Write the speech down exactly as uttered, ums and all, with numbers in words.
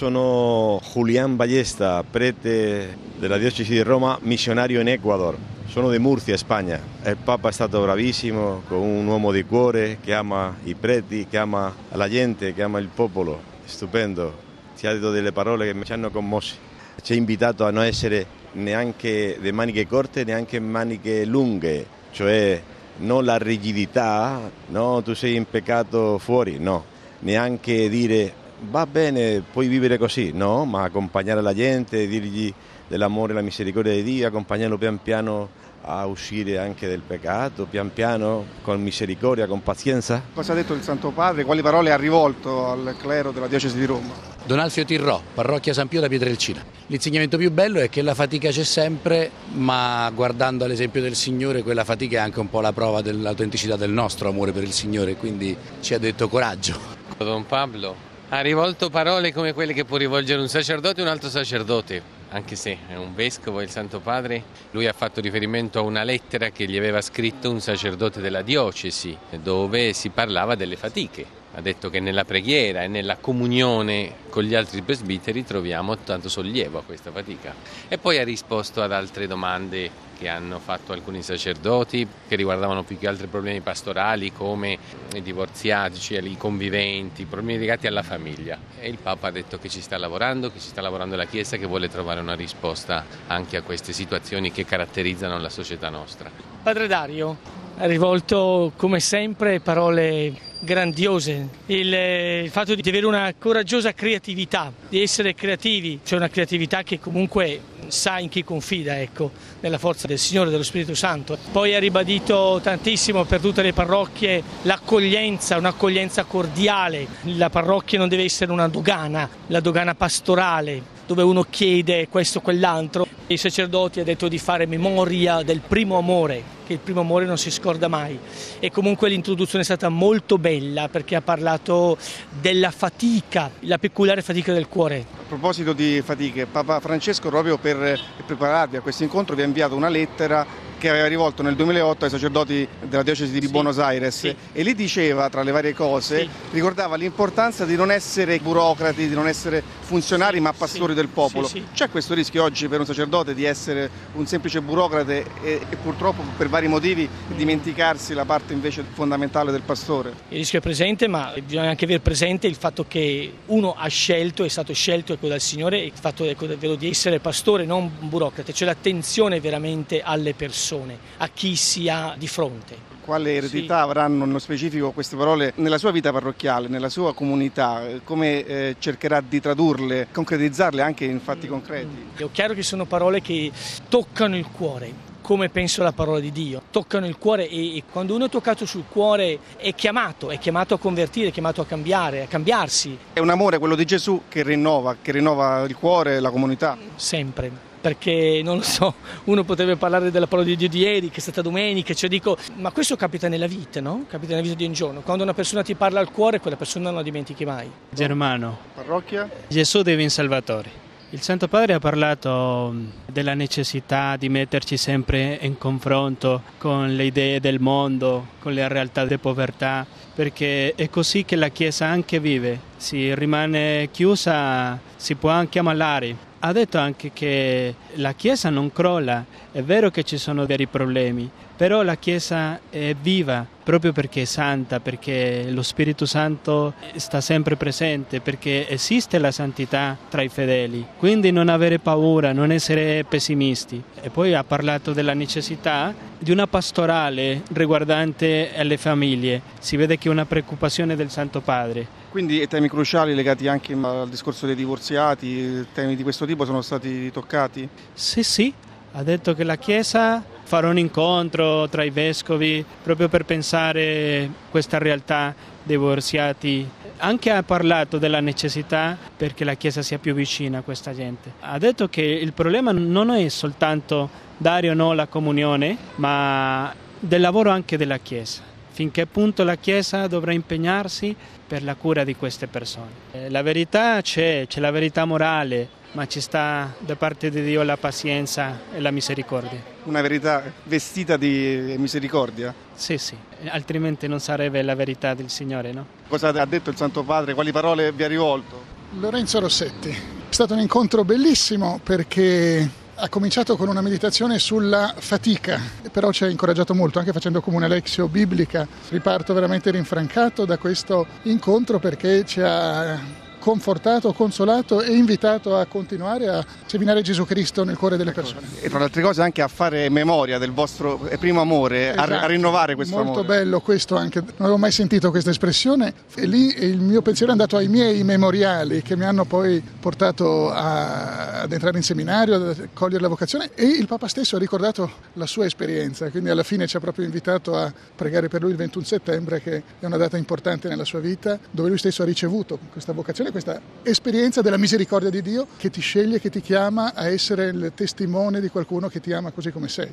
Sono Julián Ballesta, prete della diocesi di Roma, missionario in Ecuador. Sono di Murcia, Spagna. Il Papa è stato bravissimo, con un uomo di cuore che ama i preti, che ama la gente, che ama il popolo. Stupendo. Ci ha detto delle parole che ci hanno commossi. Ci ha invitato a non essere neanche di maniche corte, neanche maniche lunghe, cioè non la rigidità, no, tu sei in peccato fuori, no, neanche dire va bene, puoi vivere così, no, ma accompagnare la gente, dirgli dell'amore e la misericordia di Dio, accompagnarlo pian piano a uscire anche del peccato, pian piano, con misericordia, con pazienza. Cosa ha detto il Santo Padre? Quali parole ha rivolto al clero della diocesi di Roma? Don Alfio Tirrò, parrocchia San Pio da Pietrelcina. L'insegnamento più bello è che la fatica c'è sempre, ma guardando all'esempio del Signore, quella fatica è anche un po' la prova dell'autenticità del nostro amore per il Signore, quindi ci ha detto coraggio. Don Pablo ha rivolto parole come quelle che può rivolgere un sacerdote e un altro sacerdote, anche se è un vescovo, il Santo Padre. Lui ha fatto riferimento a una lettera che gli aveva scritto un sacerdote della diocesi, dove si parlava delle fatiche. Ha detto che nella preghiera e nella comunione con gli altri presbiteri troviamo tanto sollievo a questa fatica. E poi ha risposto ad altre domande che hanno fatto alcuni sacerdoti, che riguardavano più che altro problemi pastorali come i divorziati, cioè i conviventi, problemi legati alla famiglia. E il Papa ha detto che ci sta lavorando, che ci sta lavorando la Chiesa, che vuole trovare una risposta anche a queste situazioni che caratterizzano la società nostra. Padre Dario ha rivolto come sempre parole grandiose, il, il fatto di avere una coraggiosa creatività, di essere creativi, c'è una creatività che comunque sa in chi confida, ecco, nella forza del Signore e dello Spirito Santo. Poi ha ribadito tantissimo per tutte le parrocchie l'accoglienza, un'accoglienza cordiale. La parrocchia non deve essere una dogana, la dogana pastorale, dove uno chiede questo o quell'altro. I sacerdoti ha detto di fare memoria del primo amore, che il primo amore non si scorda mai. E comunque l'introduzione è stata molto bella perché ha parlato della fatica, la peculiare fatica del cuore. A proposito di fatiche, Papa Francesco proprio per prepararvi a questo incontro vi ha inviato una lettera che aveva rivolto nel duemilaotto ai sacerdoti della diocesi di sì, Buenos Aires sì. E lì diceva, tra le varie cose, sì. ricordava l'importanza di non essere burocrati, di non essere funzionari sì, ma pastori sì, del popolo. Sì, sì. C'è questo rischio oggi per un sacerdote di essere un semplice burocrate e, e purtroppo per vari motivi mm. dimenticarsi la parte invece fondamentale del pastore? Il rischio è presente, ma bisogna anche avere presente il fatto che uno ha scelto, è stato scelto ecco, dal Signore, il fatto ecco, davvero di essere pastore, non un burocrate, cioè l'attenzione veramente alle persone, a chi si ha di fronte. Quale eredità sì. avranno nello specifico queste parole nella sua vita parrocchiale, nella sua comunità? Come eh, cercherà di tradurle, concretizzarle anche in fatti concreti? È chiaro che sono parole che toccano il cuore, come penso la parola di Dio, toccano il cuore e, e quando uno è toccato sul cuore è chiamato, è chiamato a convertire, è chiamato a cambiare, a cambiarsi. È un amore quello di Gesù che rinnova, che rinnova il cuore e la comunità? Sempre. Perché non lo so, uno potrebbe parlare della parola di Dio di ieri, che è stata domenica, cioè dico, ma questo capita nella vita, no? Capita nella vita di un giorno. Quando una persona ti parla al cuore, quella persona non la dimentichi mai. Germano. Parrocchia? Gesù Divin Salvatore. Il Santo Padre ha parlato della necessità di metterci sempre in confronto con le idee del mondo, con le realtà di povertà, perché è così che la Chiesa anche vive. Si rimane chiusa, si può anche ammalare. Ha detto anche che la Chiesa non crolla, è vero che ci sono veri problemi, però la Chiesa è viva proprio perché è santa, perché lo Spirito Santo sta sempre presente, perché esiste la santità tra i fedeli. Quindi non avere paura, non essere pessimisti. E poi ha parlato della necessità di una pastorale riguardante alle famiglie. Si vede che è una preoccupazione del Santo Padre. Quindi temi cruciali legati anche al discorso dei divorziati, temi di questo tipo sono stati toccati? Sì, sì, ha detto che la Chiesa farà un incontro tra i vescovi proprio per pensare questa realtà dei divorziati. Anche ha parlato della necessità perché la Chiesa sia più vicina a questa gente. Ha detto che il problema non è soltanto dare o no la comunione, ma del lavoro anche della Chiesa. Finché appunto la Chiesa dovrà impegnarsi per la cura di queste persone. La verità c'è, c'è la verità morale, ma ci sta da parte di Dio la pazienza e la misericordia. Una verità vestita di misericordia? Sì, sì, altrimenti non sarebbe la verità del Signore, no? Cosa ha detto il Santo Padre? Quali parole vi ha rivolto? Lorenzo Rossetti. È stato un incontro bellissimo perché ha cominciato con una meditazione sulla fatica, però ci ha incoraggiato molto, anche facendo come una lexio biblica. Riparto veramente rinfrancato da questo incontro perché ci ha confortato, consolato e invitato a continuare a seminare Gesù Cristo nel cuore delle persone. E tra le altre cose anche a fare memoria del vostro primo amore, esatto, a, a rinnovare questo molto amore. Molto bello questo anche, non avevo mai sentito questa espressione e lì il mio pensiero è andato ai miei memoriali che mi hanno poi portato a, ad entrare in seminario, a cogliere la vocazione, e il Papa stesso ha ricordato la sua esperienza, quindi alla fine ci ha proprio invitato a pregare per lui il ventuno settembre, che è una data importante nella sua vita, dove lui stesso ha ricevuto questa vocazione, questa esperienza della misericordia di Dio che ti sceglie, che ti chiama a essere il testimone di qualcuno che ti ama così come sei.